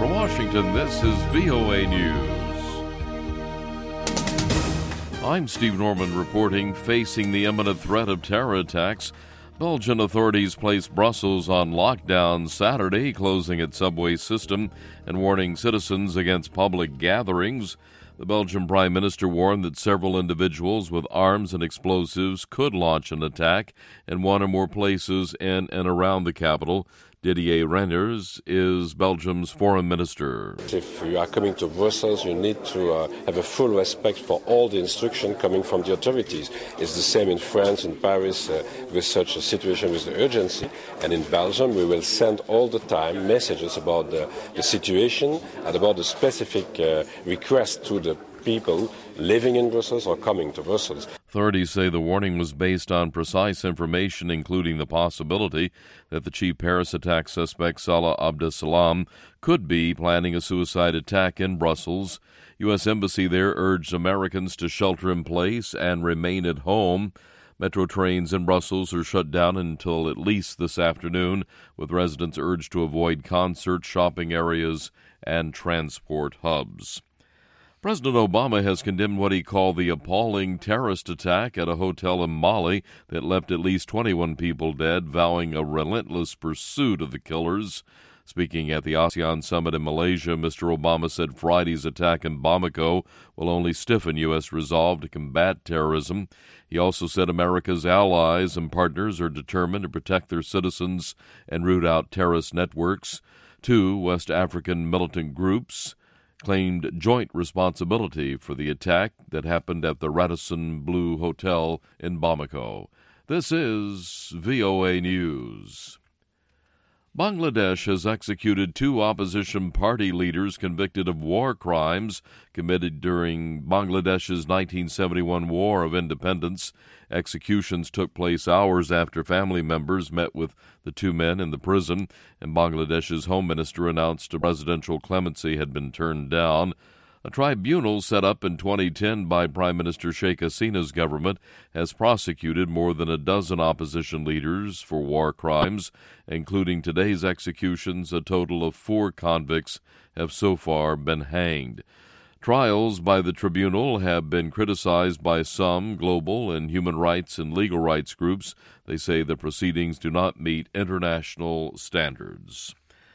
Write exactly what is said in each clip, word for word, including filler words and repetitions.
From Washington, this is V O A News. I'm Steve Norman reporting. Facing the imminent threat of terror attacks, Belgian authorities placed Brussels on lockdown Saturday, closing its subway system and warning citizens against public gatherings. The Belgian Prime Minister warned that several individuals with arms and explosives could launch an attack in one or more places in and around the capital. Didier Reynders is Belgium's foreign minister. If you are coming to Brussels, you need to uh, have a full respect for all the instruction coming from the authorities. It's the same in France, in Paris, uh, with such a situation with the urgency. And in Belgium, we will send all the time messages about the, the situation and about the specific uh, requests to the people living in Brussels or coming to Brussels. Authorities say the warning was based on precise information, including the possibility that the chief Paris attack suspect Salah Abdeslam could be planning a suicide attack in Brussels. U S Embassy there urged Americans to shelter in place and remain at home. Metro trains in Brussels are shut down until at least this afternoon, with residents urged to avoid concerts, shopping areas, and transport hubs. President Obama has condemned what he called the appalling terrorist attack at a hotel in Mali that left at least twenty-one people dead, vowing a relentless pursuit of the killers. Speaking at the ASEAN summit in Malaysia, Mister Obama said Friday's attack in Bamako will only stiffen U S resolve to combat terrorism. He also said America's allies and partners are determined to protect their citizens and root out terrorist networks. Two West African militant groups claimed joint responsibility for the attack that happened at the Radisson Blu Hotel in Bamako. This is V O A News. Bangladesh has executed two opposition party leaders convicted of war crimes committed during Bangladesh's nineteen seventy-one War of Independence. Executions took place hours after family members met with the two men in the prison, and Bangladesh's Home Minister announced a presidential clemency had been turned down. A tribunal set up in twenty ten by Prime Minister Sheikh Hasina's government has prosecuted more than a dozen opposition leaders for war crimes, including today's executions. A total of four convicts have so far been hanged. Trials by the tribunal have been criticized by some global and human rights and legal rights groups. They say the proceedings do not meet international standards.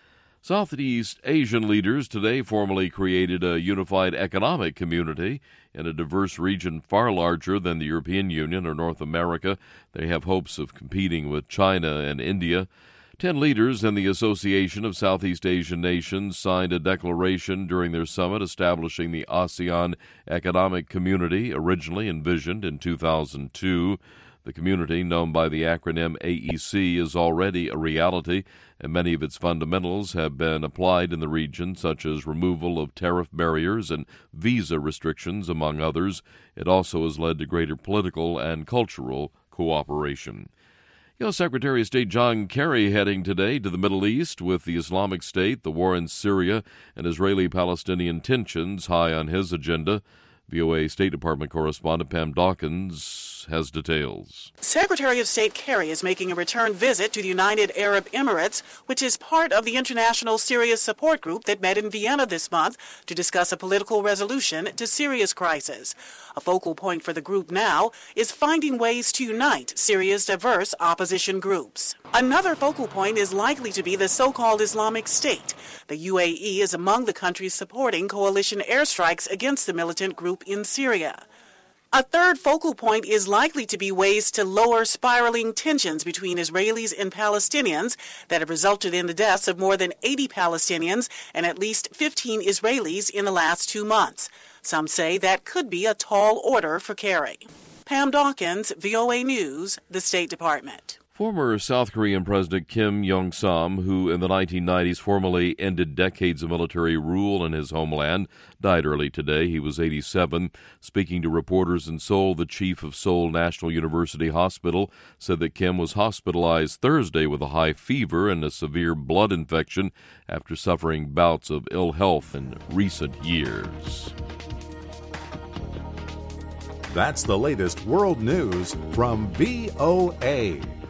Southeast Asian leaders today formally created a unified economic community in a diverse region far larger than the European Union or North America. They have hopes of competing with China and India. Ten leaders in the Association of Southeast Asian Nations signed a declaration during their summit establishing the ASEAN Economic Community, originally envisioned in two thousand two. The community, known by the acronym A E C, is already a reality, and many of its fundamentals have been applied in the region, such as removal of tariff barriers and visa restrictions, among others. It also has led to greater political and cultural cooperation. U S Secretary of State John Kerry heading today to the Middle East with the Islamic State, the war in Syria, and Israeli-Palestinian tensions high on his agenda. V O A State Department correspondent Pam Dawkins has details. Secretary of State Kerry is making a return visit to the United Arab Emirates, which is part of the International Syria Support Group that met in Vienna this month to discuss a political resolution to Syria's crisis. A focal point for the group now is finding ways to unite Syria's diverse opposition groups. Another focal point is likely to be the so-called Islamic State. The U A E is among the countries supporting coalition airstrikes against the militant group in Syria. A third focal point is likely to be ways to lower spiraling tensions between Israelis and Palestinians that have resulted in the deaths of more than eighty Palestinians and at least fifteen Israelis in the last two months. Some say that could be a tall order for Kerry. Pam Dawkins, V O A News, the State Department. Former South Korean President Kim Jong-sam, who in the nineteen nineties formally ended decades of military rule in his homeland, died early today. He was eighty-seven. Speaking to reporters in Seoul, the chief of Seoul National University Hospital said that Kim was hospitalized Thursday with a high fever and a severe blood infection after suffering bouts of ill health in recent years. That's the latest world news from V O A.